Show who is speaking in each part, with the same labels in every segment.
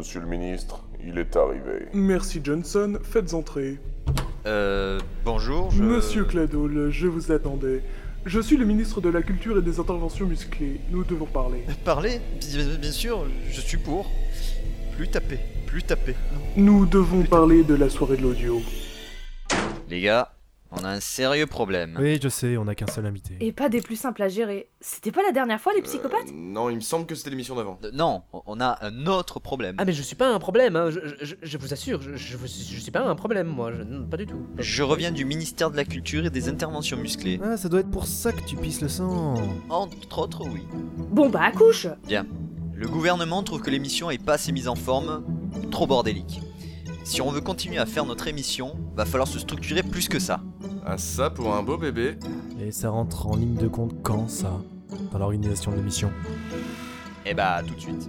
Speaker 1: Monsieur le ministre, il est arrivé.
Speaker 2: Merci Johnson, faites entrer.
Speaker 3: Bonjour,
Speaker 2: Monsieur Cladol, je vous attendais. Je suis le ministre de la Culture et des Interventions Musclées. Nous devons parler.
Speaker 3: Parler bien sûr, je suis pour. Plus taper.
Speaker 2: Nous devons parler de la soirée de l'audio.
Speaker 3: Les gars, on a un sérieux problème.
Speaker 4: Oui, je sais, on n'a qu'un seul invité.
Speaker 5: Et pas des plus simples à gérer. C'était pas la dernière fois, les psychopathes
Speaker 6: Non, il me semble que c'était l'émission d'avant.
Speaker 3: Non, on a un autre problème.
Speaker 7: Ah mais je suis pas un problème, hein. Je vous assure, je suis pas un problème moi, non, pas du tout.
Speaker 3: Je reviens du ministère de la Culture et des Interventions Musclées.
Speaker 4: Ah, ça doit être pour ça que tu pisses le sang.
Speaker 3: Entre autres, oui.
Speaker 5: Bon bah accouche.
Speaker 3: Bien. Le gouvernement trouve que l'émission est pas assez mise en forme, trop bordélique. Si on veut continuer à faire notre émission, va falloir se structurer plus que ça.
Speaker 6: Ah ça, pour un beau bébé.
Speaker 4: Et ça rentre en ligne de compte quand, ça? Dans l'organisation de l'émission?
Speaker 3: Eh bah, tout de suite.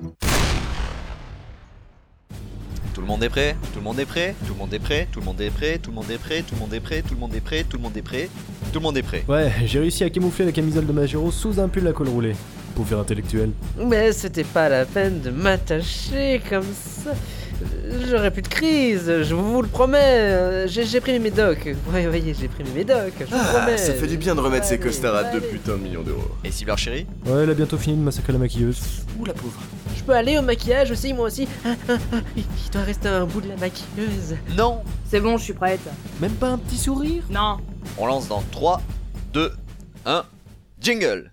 Speaker 3: Tout le monde est prêt? Tout le monde est prêt? Tout le monde est prêt? Tout le monde est prêt? Tout le monde est prêt? Tout le monde est prêt? Tout le monde est prêt? Tout le monde est prêt? Tout le monde est prêt?
Speaker 4: Ouais, j'ai réussi à camoufler la camisole de Majiro sous un pull à col roulé. Pour faire intellectuel.
Speaker 7: Mais c'était pas la peine de m'attacher comme ça. J'aurais plus de crise, je vous le promets. J'ai pris mes médocs. Voyez, j'ai pris mes médocs, je vous promets.
Speaker 6: Ça fait du bien de remettre ses costards à 2 putains de millions d'euros.
Speaker 3: Et Cyber Chérie?
Speaker 4: Ouais, elle a bientôt fini de massacrer la maquilleuse.
Speaker 6: Ouh la pauvre.
Speaker 7: Je peux aller au maquillage aussi, moi aussi. Il doit rester un bout de la maquilleuse.
Speaker 3: Non!
Speaker 5: C'est bon, je suis prête.
Speaker 4: Même pas un petit sourire?
Speaker 5: Non.
Speaker 3: On lance dans 3, 2, 1, jingle!